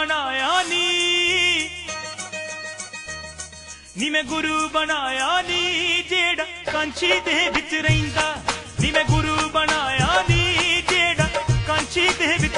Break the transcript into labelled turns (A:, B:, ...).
A: बनाया नी, नी मैं गुरु बनाया नी जेड़ा कांची दे विच रहिंदा, नी मैं गुरु बनाया नी जेड़ा कांची दे विच